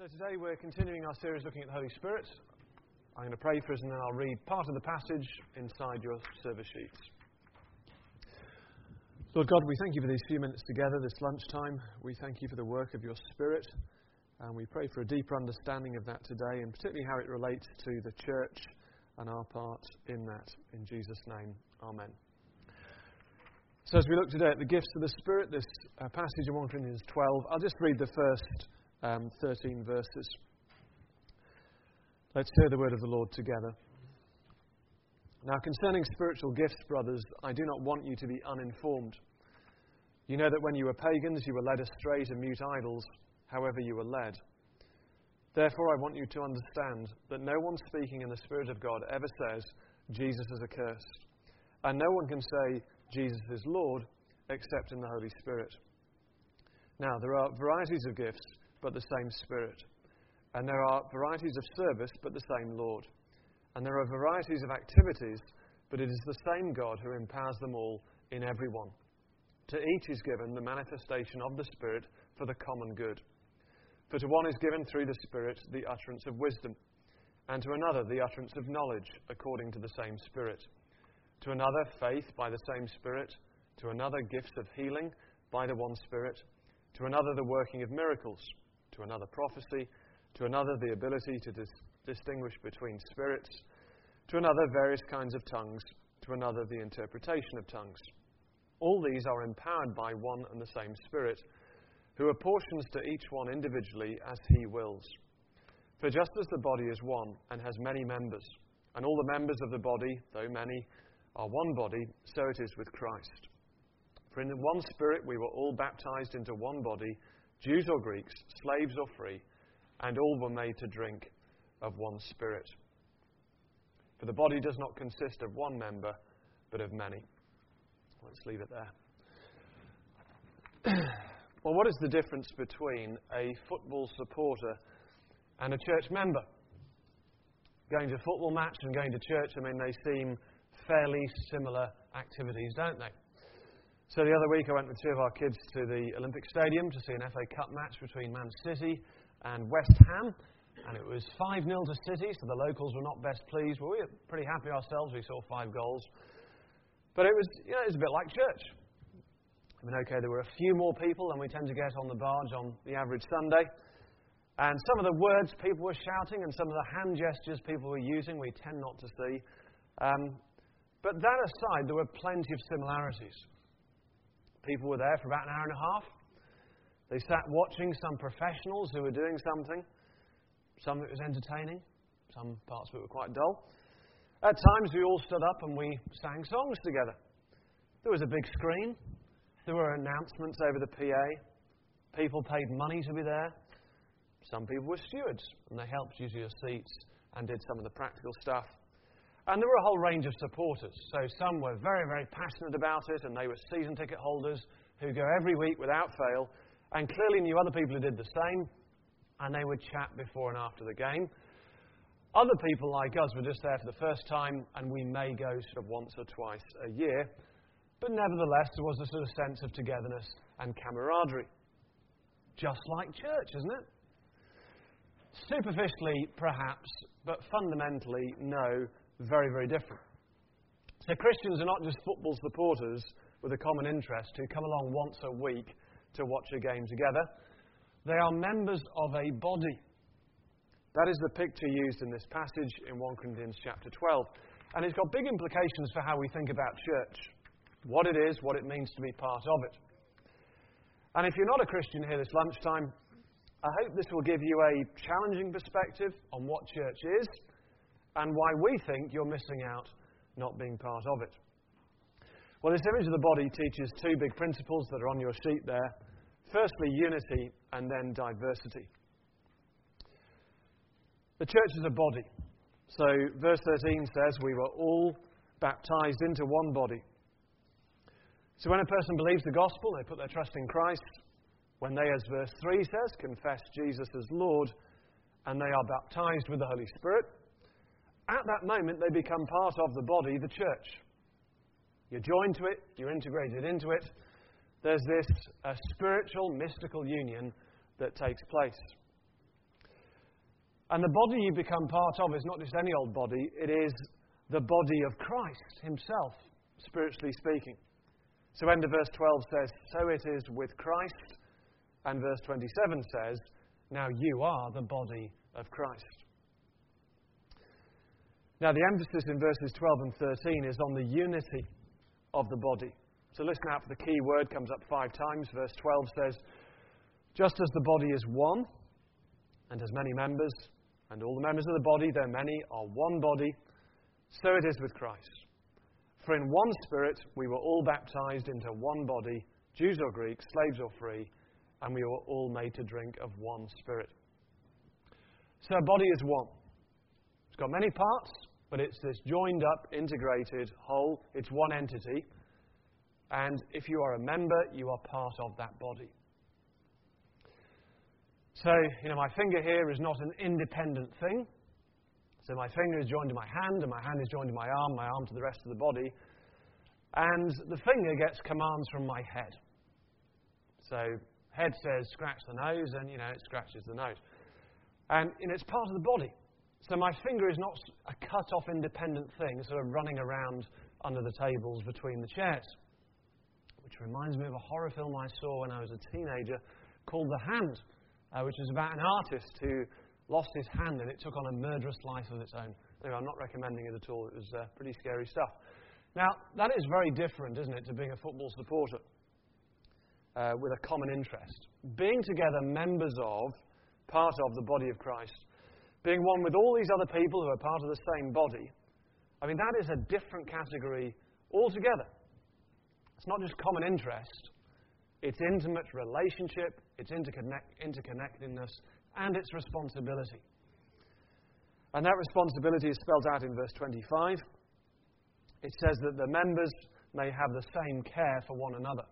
So today we're continuing our series looking at the Holy Spirit. I'm going to pray for us and then I'll read part of the passage inside your service sheets. Lord God, we thank you for these few minutes together this lunchtime. We thank you for the work of your Spirit, and we pray for a deeper understanding of that today, and particularly how it relates to the church and our part in that. In Jesus' name, amen. So as we look today at the gifts of the Spirit, this passage in 1 Corinthians 12, I'll just read the first 13 verses. Let's hear the word of the Lord together. Now, concerning spiritual gifts, brothers, I do not want you to be uninformed. You know that when you were pagans, you were led astray to mute idols, however you were led. Therefore, I want you to understand that no one speaking in the Spirit of God ever says, Jesus is accursed. And no one can say, Jesus is Lord, except in the Holy Spirit. Now, there are varieties of gifts, but the same Spirit. And there are varieties of service, but the same Lord. And there are varieties of activities, but it is the same God who empowers them all in everyone. To each is given the manifestation of the Spirit for the common good. For to one is given through the Spirit the utterance of wisdom, and to another the utterance of knowledge according to the same Spirit. To another faith by the same Spirit, to another gifts of healing by the one Spirit, to another the working of miracles, to another prophecy, to another the ability to distinguish between spirits, to another various kinds of tongues, to another the interpretation of tongues. All these are empowered by one and the same Spirit, who apportions to each one individually as he wills. For just as the body is one and has many members, and all the members of the body, though many, are one body, so it is with Christ. For in one Spirit we were all baptized into one body, Jews or Greeks, slaves or free, and all were made to drink of one Spirit. For the body does not consist of one member, but of many. Let's leave it there. Well, what is the difference between a football supporter and a church member? Going to a football match and going to church, I mean, they seem fairly similar activities, don't they? So the other week I went with two of our kids to the Olympic Stadium to see an FA Cup match between Man City and West Ham. And it was 5-0 to City, so the locals were not best pleased. Well, we were pretty happy ourselves. We saw 5 goals. But it was, it was a bit like church. I mean, okay, there were a few more people than we tend to get on the barge on the average Sunday. And some of the words people were shouting and some of the hand gestures people were using, we tend not to see. But that aside, there were plenty of similarities. People were there for about an hour and a half. They sat watching some professionals who were doing something. Some of it was entertaining. Some parts of it were quite dull. At times, we all stood up and we sang songs together. There was a big screen. There were announcements over the PA. People paid money to be there. Some people were stewards, and they helped you to your seats and did some of the practical stuff. And there were a whole range of supporters. So some were very, very passionate about it, and they were season ticket holders who go every week without fail, and clearly knew other people who did the same, and they would chat before and after the game. Other people like us were just there for the first time, and we may go sort of once or twice a year. But nevertheless, there was a sort of sense of togetherness and camaraderie. Just like church, isn't it? Superficially, perhaps, but fundamentally, no, very, very different. So Christians are not just football supporters with a common interest who come along once a week to watch a game together. They are members of a body. That is the picture used in this passage in 1 Corinthians chapter 12. And it's got big implications for how we think about church. What it is, what it means to be part of it. And if you're not a Christian here this lunchtime, I hope this will give you a challenging perspective on what church is and why we think you're missing out not being part of it. Well, this image of the body teaches 2 big principles that are on your sheet there. Firstly, unity, and then diversity. The church is a body. So verse 13 says, we were all baptized into one body. So when a person believes the gospel, they put their trust in Christ. When they, as verse 3 says, confess Jesus as Lord, and they are baptized with the Holy Spirit, at that moment they become part of the body, the church. You're joined to it, you're integrated into it. There's this spiritual, mystical union that takes place. And the body you become part of is not just any old body, it is the body of Christ himself, spiritually speaking. So end of verse 12 says, so it is with Christ. And verse 27 says, now you are the body of Christ. Now the emphasis in verses 12 and 13 is on the unity of the body. So listen out for the key word, comes up 5 times. Verse 12 says, just as the body is one, and has many members, and all the members of the body, though many, are one body, so it is with Christ. For in one Spirit we were all baptized into one body, Jews or Greeks, slaves or free, and we were all made to drink of one Spirit. So a body is one. It's got many parts, but it's this joined up, integrated whole. It's one entity. And if you are a member, you are part of that body. So, my finger here is not an independent thing. So my finger is joined to my hand, and my hand is joined to my arm to the rest of the body. And the finger gets commands from my head. So head says, scratch the nose, and, it scratches the nose. And it's part of the body. So my finger is not a cut-off independent thing, sort of running around under the tables between the chairs. Which reminds me of a horror film I saw when I was a teenager called The Hand, which is about an artist who lost his hand and it took on a murderous life of its own. Anyway, I'm not recommending it at all. It was pretty scary stuff. Now, that is very different, isn't it, to being a football supporter with a common interest. Being together members of, part of the body of Christ, being one with all these other people who are part of the same body, that is a different category altogether. It's not just common interest. It's intimate relationship, it's interconnectedness, and it's responsibility. And that responsibility is spelled out in verse 25. It says that the members may have the same care for one another.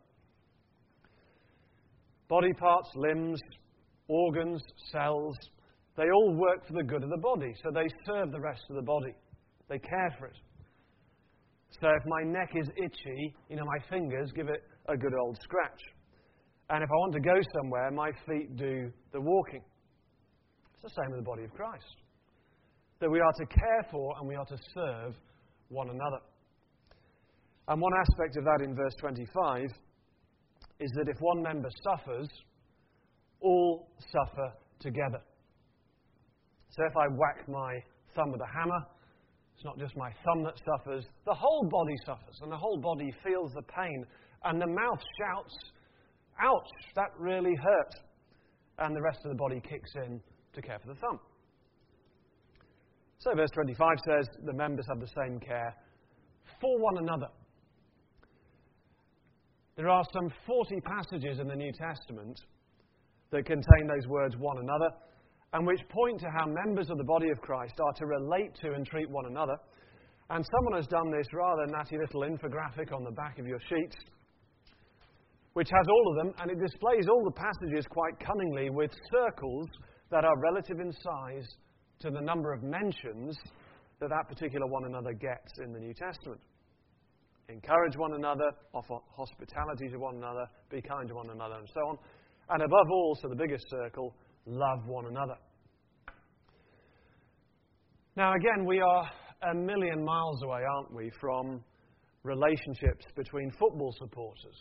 Body parts, limbs, organs, cells, they all work for the good of the body, so they serve the rest of the body. They care for it. So if my neck is itchy, my fingers give it a good old scratch. And if I want to go somewhere, my feet do the walking. It's the same with the body of Christ. That we are to care for and we are to serve one another. And one aspect of that in verse 25 is that if one member suffers, all suffer together. So if I whack my thumb with a hammer, it's not just my thumb that suffers, the whole body suffers, and the whole body feels the pain, and the mouth shouts, ouch, that really hurt. And the rest of the body kicks in to care for the thumb. So verse 25 says, the members have the same care for one another. There are some 40 passages in the New Testament that contain those words, one another, and which point to how members of the body of Christ are to relate to and treat one another. And someone has done this rather natty little infographic on the back of your sheets, which has all of them, and it displays all the passages quite cunningly with circles that are relative in size to the number of mentions that particular one another gets in the New Testament. Encourage one another, offer hospitality to one another, be kind to one another, and so on. And above all, so the biggest circle, love one another. Now again, we are a million miles away, aren't we, from relationships between football supporters.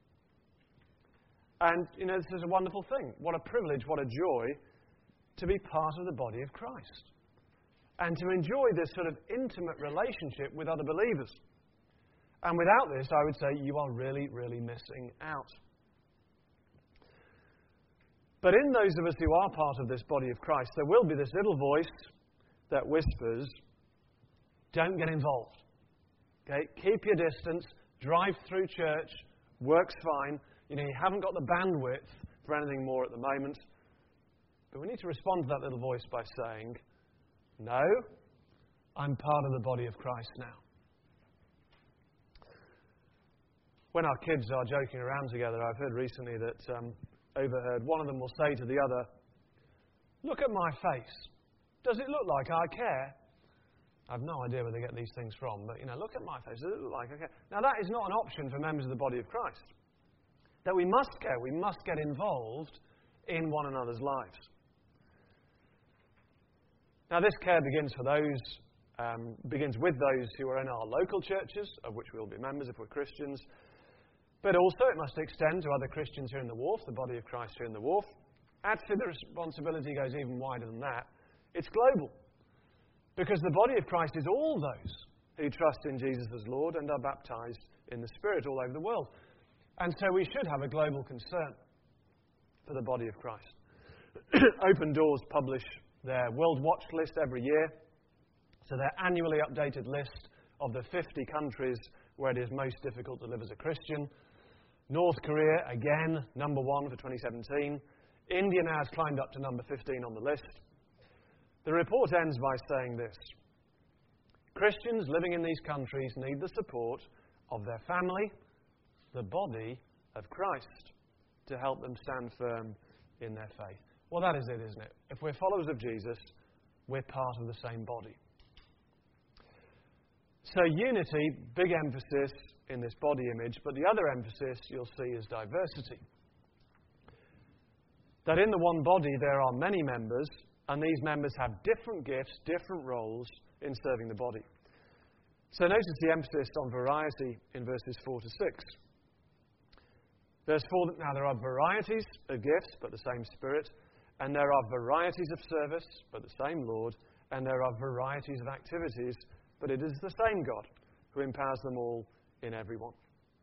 And, this is a wonderful thing. What a privilege, what a joy to be part of the body of Christ. And to enjoy this sort of intimate relationship with other believers. And without this, I would say you are really, really missing out. But in those of us who are part of this body of Christ, there will be this little voice that whispers, don't get involved. Okay? Keep your distance, drive through church, works fine. You haven't got the bandwidth for anything more at the moment. But we need to respond to that little voice by saying, no, I'm part of the body of Christ now. When our kids are joking around together, I've heard recently that, overheard, one of them will say to the other, look at my face. Does it look like I care? I have no idea where they get these things from, but, look at my face. Does it look like I care? Now, that is not an option for members of the body of Christ. That we must care. We must get involved in one another's lives. Now, this care begins with those who are in our local churches, of which we will be members if we're Christians. But also it must extend to other Christians here in the Wharf, the body of Christ here in the Wharf. Actually, the responsibility goes even wider than that. It's global. Because the body of Christ is all those who trust in Jesus as Lord and are baptized in the Spirit all over the world. And so we should have a global concern for the body of Christ. Open Doors publish their World Watch list every year. So their annually updated list of the 50 countries where it is most difficult to live as a Christian. North Korea, again, number 1 for 2017. India now has climbed up to number 15 on the list. The report ends by saying this: Christians living in these countries need the support of their family, the body of Christ, to help them stand firm in their faith. Well, that is it, isn't it? If we're followers of Jesus, we're part of the same body. So unity, big emphasis in this body image, but the other emphasis you'll see is diversity. That in the one body there are many members, and these members have different gifts, different roles in serving the body. So notice the emphasis on variety in verses 4 to 6. Verse 4, now there are varieties of gifts, but the same Spirit, and there are varieties of service, but the same Lord, and there are varieties of activities, but it is the same God who empowers them all in everyone.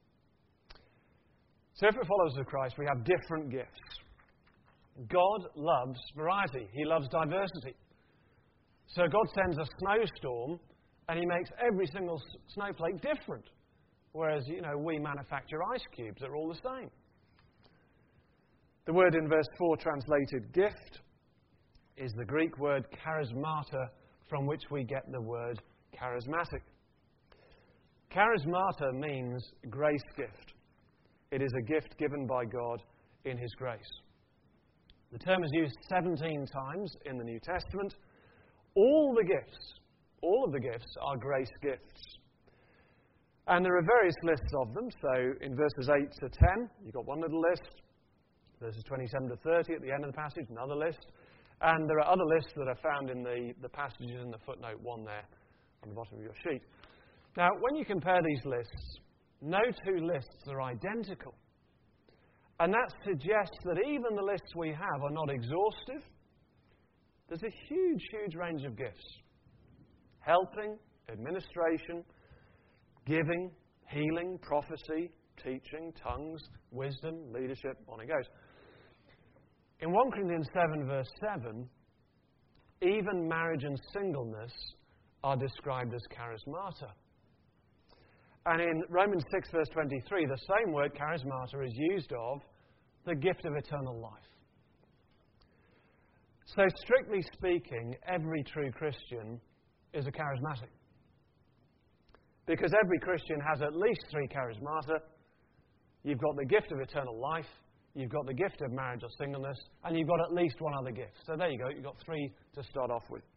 So if we're followers of Christ, we have different gifts. God loves variety. He loves diversity. So God sends a snowstorm and He makes every single snowflake different. Whereas, we manufacture ice cubes that are all the same. The word in verse 4 translated gift is the Greek word charismata, from which we get the word charismatic. Charismata means grace gift. It is a gift given by God in His grace. The term is used 17 times in the New Testament. All of the gifts are grace gifts. And there are various lists of them. So in verses 8 to 10, you've got one little list. Verses 27 to 30 at the end of the passage, another list. And there are other lists that are found in the passages in the footnote 1 there on the bottom of your sheet. Now, when you compare these lists, no two lists are identical. And that suggests that even the lists we have are not exhaustive. There's a huge, huge range of gifts. Helping, administration, giving, healing, prophecy, teaching, tongues, wisdom, leadership, on it goes. In 1 Corinthians 7 verse 7, even marriage and singleness are described as charismata. And in Romans 6 verse 23, the same word, charismata, is used of the gift of eternal life. So strictly speaking, every true Christian is a charismatic. Because every Christian has at least 3 charismata. You've got the gift of eternal life, you've got the gift of marriage or singleness, and you've got at least one other gift. So there you go, you've got 3 to start off with.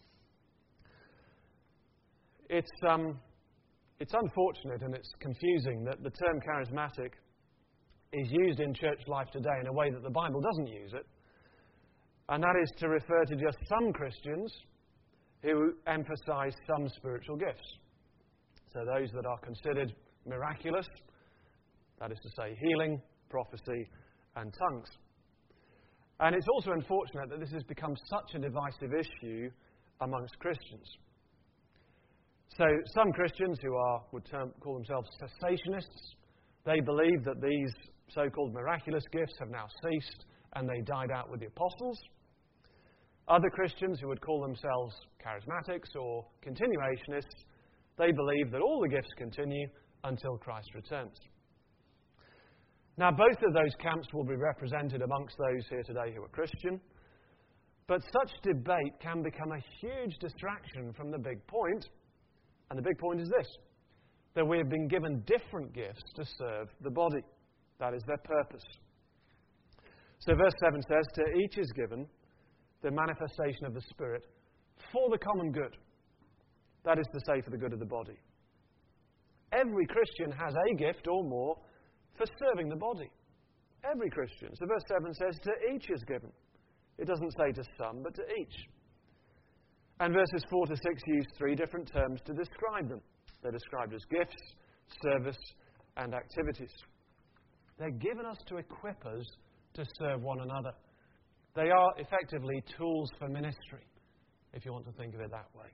It's unfortunate and it's confusing that the term charismatic is used in church life today in a way that the Bible doesn't use it. And that is to refer to just some Christians who emphasize some spiritual gifts. So those that are considered miraculous, that is to say healing, prophecy, and tongues. And it's also unfortunate that this has become such a divisive issue amongst Christians. So some Christians who would call themselves cessationists, they believe that these so-called miraculous gifts have now ceased and they died out with the apostles. Other Christians who would call themselves charismatics or continuationists, they believe that all the gifts continue until Christ returns. Now, both of those camps will be represented amongst those here today who are Christian, but such debate can become a huge distraction from the big point, and the big point is this, that we have been given different gifts to serve the body. That is their purpose. So verse 7 says, to each is given the manifestation of the Spirit for the common good. That is to say, for the good of the body. Every Christian has a gift or more for serving the body. Every Christian. So verse 7 says, to each is given. It doesn't say to some, but to each. And verses 4 to 6 use three different terms to describe them. They're described as gifts, service, and activities. They're given us to equip us to serve one another. They are effectively tools for ministry, if you want to think of it that way.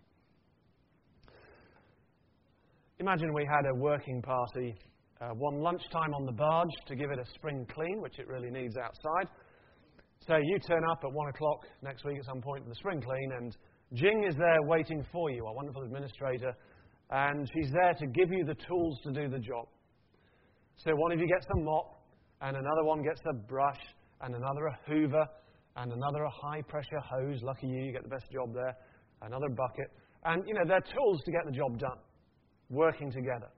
Imagine we had a working party one lunchtime on the barge to give it a spring clean, which it really needs outside. So you turn up at 1 o'clock next week at some point for the spring clean, and Jing is there waiting for you, our wonderful administrator, and she's there to give you the tools to do the job. So one of you gets a mop, and another one gets a brush, and another a hoover, and another a high-pressure hose. Lucky you, you get the best job there. Another bucket. And, they're tools to get the job done, working together.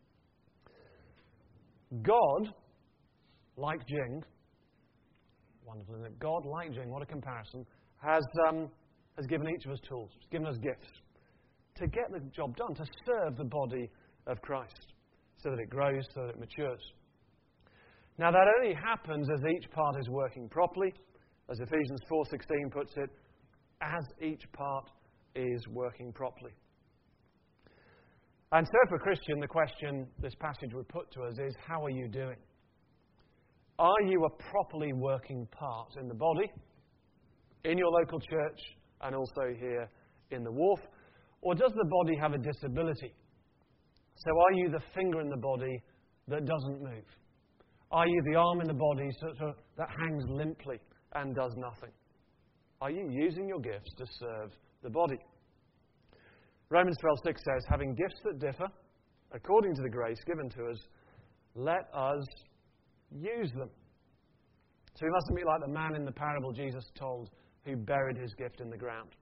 God, like Jing, wonderful, isn't it? God, like Jing, what a comparison, has given each of us tools. He's given us gifts to get the job done, to serve the body of Christ, so that it grows, so that it matures. Now, that only happens as each part is working properly, as Ephesians 4:16 puts it, as each part is working properly. And so for a Christian, the question this passage would put to us is, how are you doing? Are you a properly working part in the body, in your local church, and also here in the wharf? Or does the body have a disability? So are you the finger in the body that doesn't move? Are you the arm in the body that hangs limply and does nothing? Are you using your gifts to serve the body? Romans 12:6 says, having gifts that differ, according to the grace given to us, let us use them. So we mustn't be like the man in the parable Jesus told who buried his gift in the ground.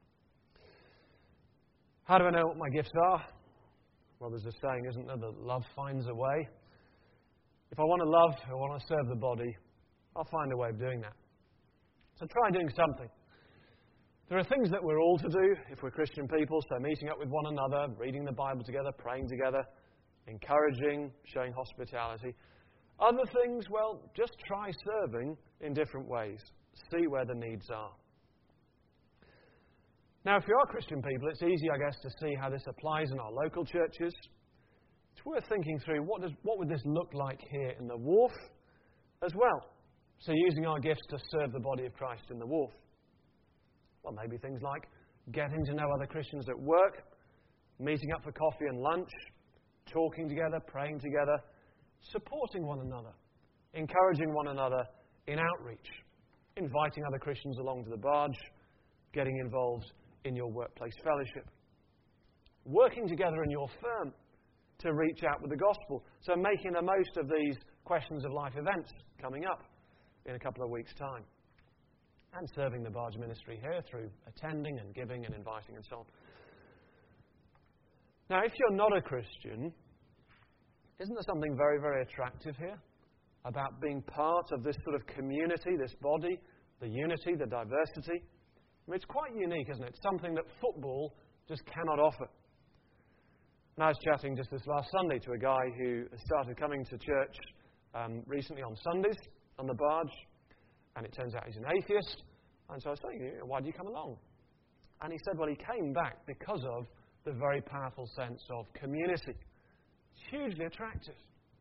How do I know what my gifts are? Well, there's a saying, isn't there, that love finds a way. If I want to love, I want to serve the body, I'll find a way of doing that. So try doing something. There are things that we're all to do if we're Christian people, so meeting up with one another, reading the Bible together, praying together, encouraging, showing hospitality. Other things, well, just try serving in different ways. See where the needs are. Now, if you are Christian people, it's easy, I guess, to see how this applies in our local churches. It's worth thinking through what would this look like here in the wharf as well. So using our gifts to serve the body of Christ in the wharf. Well, maybe things like getting to know other Christians at work, meeting up for coffee and lunch, talking together, praying together, supporting one another, encouraging one another in outreach, inviting other Christians along to the barge, getting involved in your workplace fellowship, working together in your firm to reach out with the gospel. So making the most of these Questions of Life events coming up in a couple of weeks' time. And serving the barge ministry here through attending and giving and inviting and so on. Now, if you're not a Christian, isn't there something very, very attractive here about being part of this sort of community, this body, the unity, the diversity? I mean, it's quite unique, isn't it? It's something that football just cannot offer. And I was chatting just this last Sunday to a guy who started coming to church recently on Sundays on the barge. And it turns out he's an atheist. And so I was saying, why do you come along? And he said, well, he came back because of the very powerful sense of community. It's hugely attractive.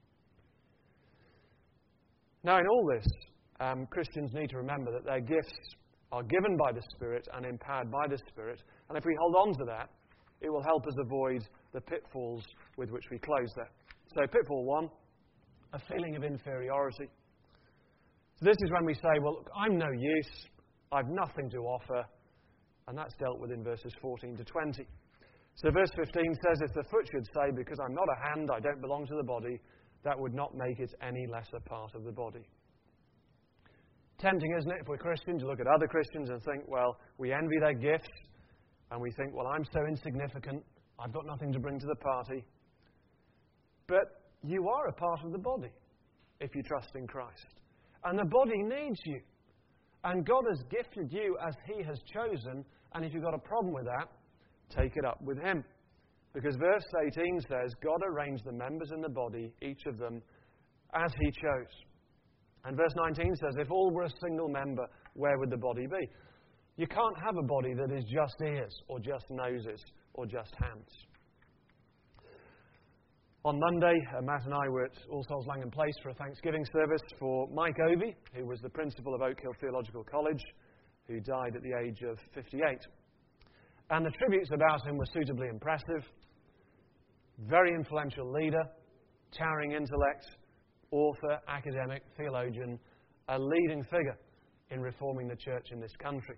Now, in all this, Christians need to remember that their gifts are given by the Spirit and empowered by the Spirit. And if we hold on to that, it will help us avoid the pitfalls with which we close there. So, pitfall 1, a feeling of inferiority. So this is when we say, well, look, I'm no use, I've nothing to offer, and that's dealt with in verses 14 to 20. So verse 15 says, if the foot should say, because I'm not a hand, I don't belong to the body, that would not make it any lesser part of the body. Tempting, isn't it, if we're Christians, to look at other Christians and think, well, we envy their gifts, and we think, well, I'm so insignificant, I've got nothing to bring to the party. But you are a part of the body, if you trust in Christ. And the body needs you. And God has gifted you as He has chosen. And if you've got a problem with that, take it up with Him. Because verse 18 says, God arranged the members in the body, each of them, as He chose. And verse 19 says, if all were a single member, where would the body be? You can't have a body that is just ears or just noses or just hands. On Monday, Matt and I were at All Souls Langham Place for a Thanksgiving service for Mike Ovey, who was the principal of Oak Hill Theological College, who died at the age of 58. And the tributes about him were suitably impressive. Very influential leader, towering intellect, author, academic, theologian, a leading figure in reforming the church in this country.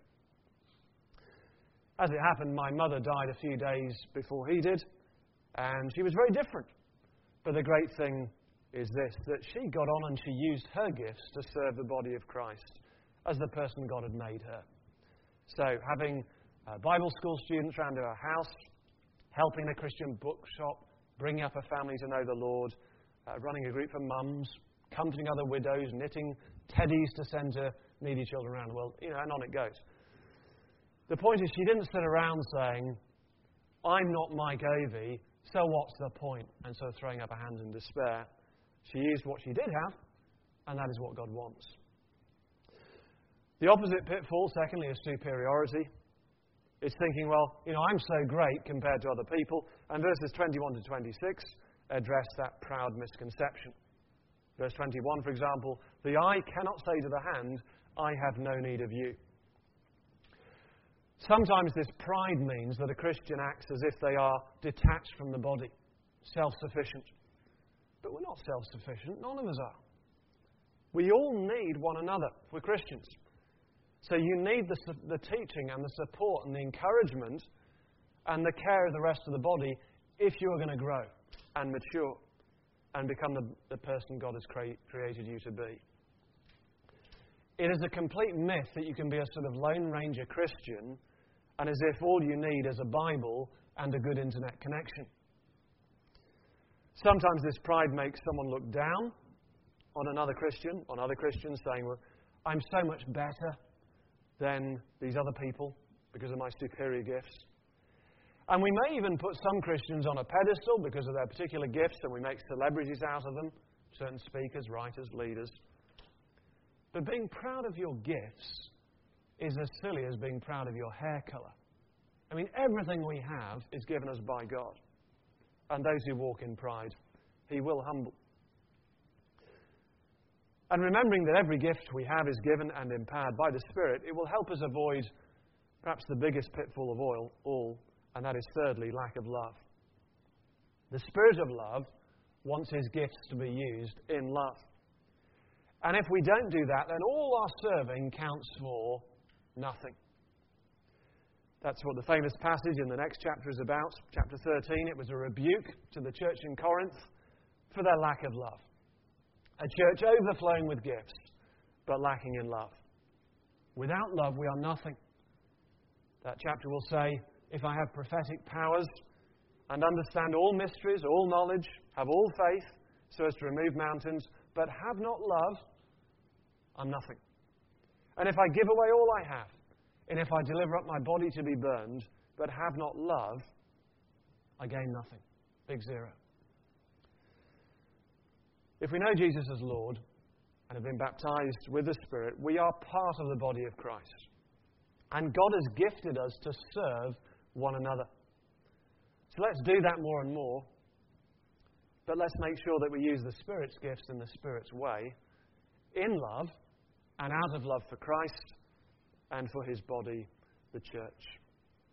As it happened, my mother died a few days before he did, and she was very different. But the great thing is this, that she got on and she used her gifts to serve the body of Christ as the person God had made her. So having Bible school students round to her house, helping a Christian bookshop, bringing up a family to know the Lord, running a group for mums, comforting other widows, knitting teddies to send to needy children around the world, and on it goes. The point is, she didn't sit around saying, I'm not Mike Ovey, so what's the point? And so throwing up her hands in despair. She used what she did have, and that is what God wants. The opposite pitfall, secondly, is superiority. It's thinking, well, I'm so great compared to other people. And verses 21 to 26 address that proud misconception. Verse 21, for example, the eye cannot say to the hand, I have no need of you. Sometimes this pride means that a Christian acts as if they are detached from the body, self-sufficient. But we're not self-sufficient. None of us are. We all need one another. We're Christians. So you need the teaching and the support and the encouragement and the care of the rest of the body if you are going to grow and mature and become the person God has created you to be. It is a complete myth that you can be a sort of Lone Ranger Christian and as if all you need is a Bible and a good internet connection. Sometimes this pride makes someone look down on another Christian, on other Christians, saying, well, I'm so much better than these other people because of my superior gifts. And we may even put some Christians on a pedestal because of their particular gifts, and we make celebrities out of them, certain speakers, writers, leaders. But being proud of your gifts is as silly as being proud of your hair colour. I mean, everything we have is given us by God. And those who walk in pride, He will humble. And remembering that every gift we have is given and empowered by the Spirit, it will help us avoid perhaps the biggest pitfall of all, and that is thirdly, lack of love. The Spirit of love wants His gifts to be used in love. And if we don't do that, then all our serving counts for nothing. That's what the famous passage in the next chapter is about. Chapter 13, it was a rebuke to the church in Corinth for their lack of love. A church overflowing with gifts, but lacking in love. Without love, we are nothing. That chapter will say, if I have prophetic powers and understand all mysteries, all knowledge, have all faith, so as to remove mountains, but have not love, I'm nothing. And if I give away all I have, and if I deliver up my body to be burned, but have not love, I gain nothing. Big zero. If we know Jesus as Lord and have been baptized with the Spirit, we are part of the body of Christ. And God has gifted us to serve one another. So let's do that more and more. But let's make sure that we use the Spirit's gifts in the Spirit's way, in love and out of love for Christ and for His body, the church.